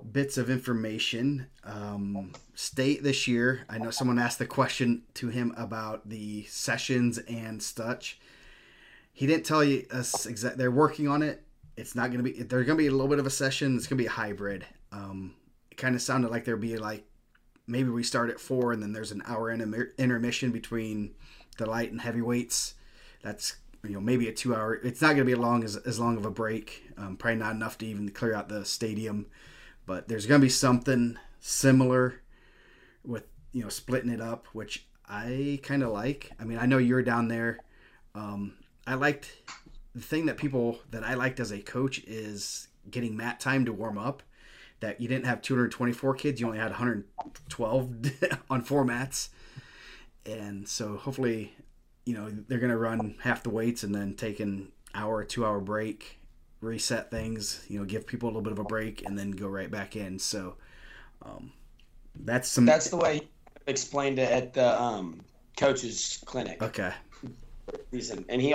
bits of information. State this year, I know someone asked the question to him about the sessions and such. He didn't tell you us exact. They're working on it. It's not going to be. There's going to be a little bit of a session. It's going to be a hybrid. It kind of sounded like there'd be like maybe we start at 4 and then there's an hour intermission between the light and heavy weights. That's maybe a 2 hour. It's not going to be as long of a break. Probably not enough to even clear out the stadium. But there's going to be something similar with splitting it up, which I kind of like. I mean, I know you're down there. I liked the thing that I liked as a coach is getting mat time to warm up. That you didn't have 224 kids, you only had 112 on 4 mats, and so hopefully, they're gonna run half the weights and then take an hour or 2 hour break, reset things, give people a little bit of a break, and then go right back in. So that's the way he explained it at the coach's clinic. Okay. And he